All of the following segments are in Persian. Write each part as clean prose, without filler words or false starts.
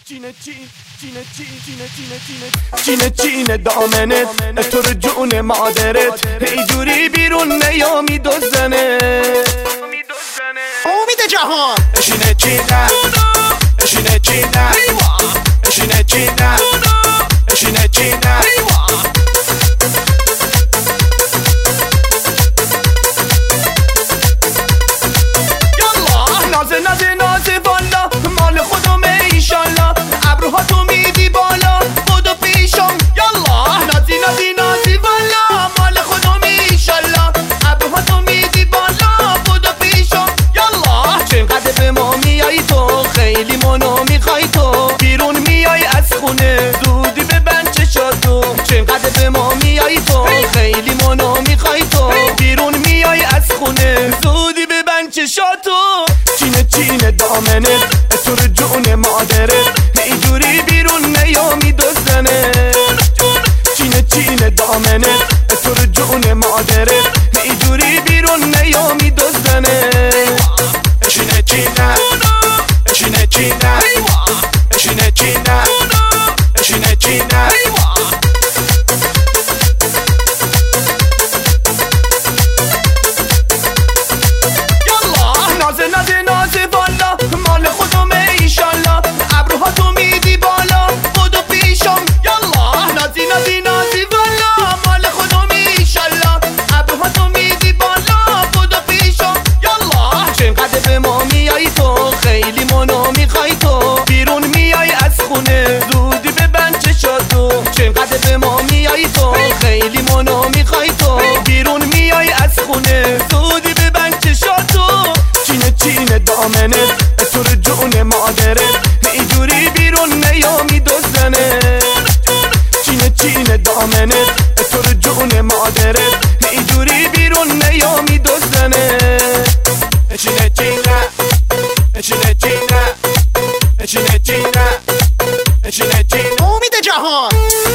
چینه دامنت تو رو جون مادرت اینجوری بیرون نیامی دوزنه امید جهان اشینه چینه اشینه چینه اشینه چینه اشینه چینه نازه والا مال خودمه ایشالله ابروها تو میدی بالا بودو پیشم یالا نازی والا مال خودمه ایشالله ابروها تو میدی بالا بودو پیشم یالا چقدر به ما میای تو خیلی منو میخوای تو بیرون میای از خونه زودی ببند چشاتو چقدر به ما میای تو خیلی منو میخوای تو بیرون میای از خونه زودی ببند چشاتو چینه دامنت تو رو جون مادرت اینجوری بیرون نیامی دوزنه چینه دامنت تو رو جون مادرت اینجوری بیرون نیامی دوزنه اشینه چینه اشینه چینه اشینه چینه اشینه چینه نازه والا مال خودمه ایشالله ابروها تو میدی بالا بودو پیشم یالا نازی والا مال خودمه ایشالله ابروها تو میدی بالا بودو پیشم یالا چقدر به ما میای تو خیلی منو میخوای تو بیرون میای از خونه زودی ببند چشاتو چقدر به ما میای تو خیلی منو میخوای تو بیرون میای از خونه زودی ببند چشاتو چینه دامنت تو رو جون مادرت اینجوری بیرون نیامی دوزنه چینه دامنت تو رو جون مادرت اینجوری بیرون نیامی دوزنه اشینه چینه اشینه چینه اشینه چینه اشینه چینه امید جهان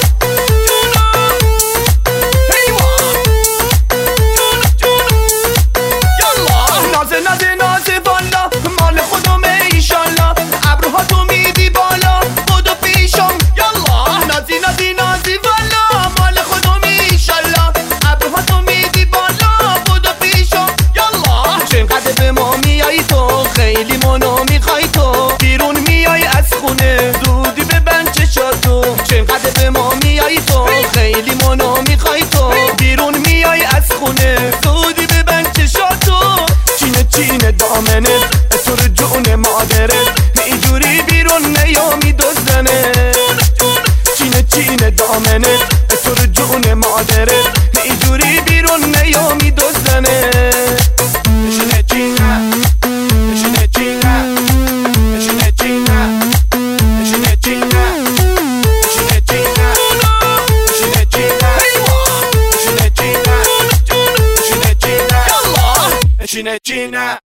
نازه والا مال خودمه ایشالله ابروها تو میدی بالا بودو پیشم یالا نازی والا مال خودمه ایشالله ابروها تو میدی بالا بودو پیشم یالا چقدر به ما میای تو خیلی منو میخوای تو بیرون میای از خونه زودی ببند چشاتو چقدر به ما میای تو خیلی منو میخوای تو بیرون میای از خونه زودی ببند چشاتو چینه دامنت تو رو جون مادرت اینجوری بیرون نیامی دوزنه چینه دامنت تو رو جون مادرت اینجوری بیرون نیامی دوزنه اشینه چینه اشینه چینه اشینه چینه اشینه چینه اشینه چینه اشینه چینه اشینه چینه اشینه چینه اشینه چینه